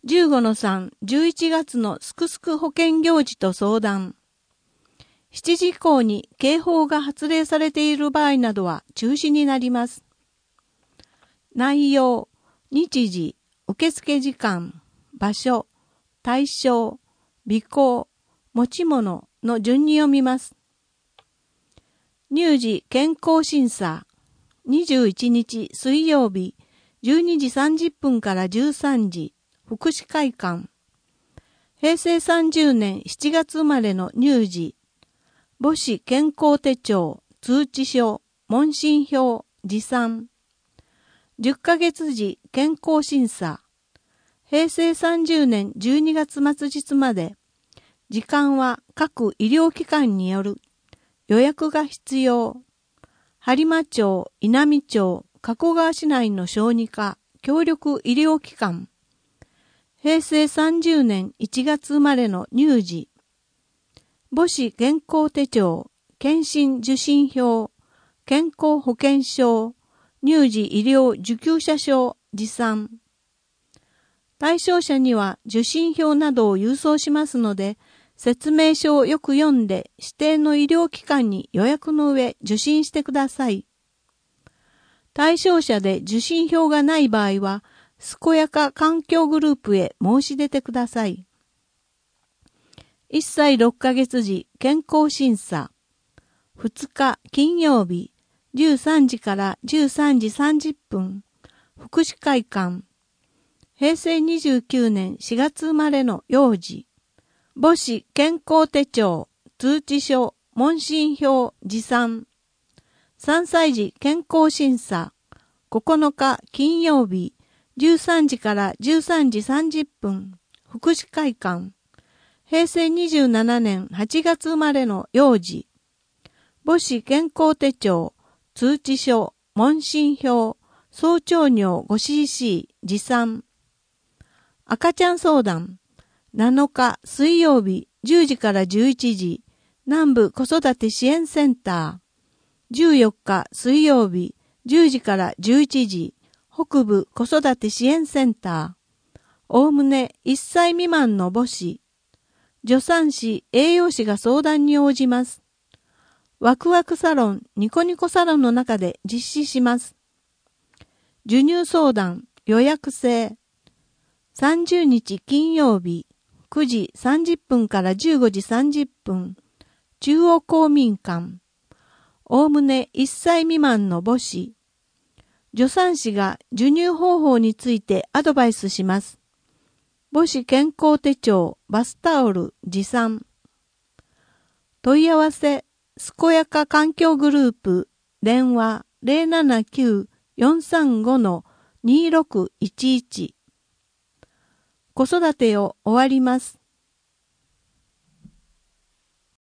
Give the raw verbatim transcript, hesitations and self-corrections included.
じゅうごのさん、じゅういちがつのすくすく保険行事と相談。しちじ以降に警報が発令されている場合などは中止になります。内容、日時、受付時間、場所、対象、備考、持ち物の順に読みます。乳児健康審査、にじゅういちにち水曜日、じゅうにじさんじゅっぷんからじゅうさんじ、福祉会館。へいせいさんじゅうねんしちがつ生まれの乳児、母子健康手帳、通知書、問診票、持参。じゅっかげつ時健康審査。へいせいさんじゅうねんじゅうにがつ末日まで。時間は各医療機関による。予約が必要。播磨町、稲美町、加古川市内の小児科、協力医療機関。へいせいさんじゅうねんいちがつ生まれの乳児。母子健康手帳、検診受診票、健康保険証、乳児医療受給者証、持参。対象者には受診票などを郵送しますので、説明書をよく読んで指定の医療機関に予約の上受診してください。対象者で受診票がない場合は、健やか環境グループへ申し出てください。いっさいろっかげつ時健康審査。ふつか金曜日、じゅうさんじからじゅうさんじさんじゅっぷん、福祉会館。へいせいにじゅうきゅうねんしがつ生まれの幼児。母子健康手帳、通知書、問診票、持参。さんさい児健康審査。ここのか金曜日、じゅうさんじからじゅうさんじさんじゅっぷん、福祉会館。へいせいにじゅうななねんはちがつ生まれの幼児。母子健康手帳、通知書、問診票、総長尿 ごシーシー 持参。赤ちゃん相談。なのか水曜日じゅうじからじゅういちじ、南部子育て支援センター。じゅうよっか水曜日じゅうじからじゅういちじ、北部子育て支援センター。おおむねいっさい未満の母子。助産師、栄養士が相談に応じます。ワクワクサロン、ニコニコサロンの中で実施します。授乳相談、予約制。さんじゅうにち金曜日、くじさんじゅっぷんからじゅうごじさんじゅっぷん、中央公民館。おおむねいっさい未満の母子。助産師が授乳方法についてアドバイスします。母子健康手帳、バスタオル、持参。問い合わせ、健やか環境グループ、電話 ゼロななきゅう よんさんご にろくいちいち。子育てを終わります。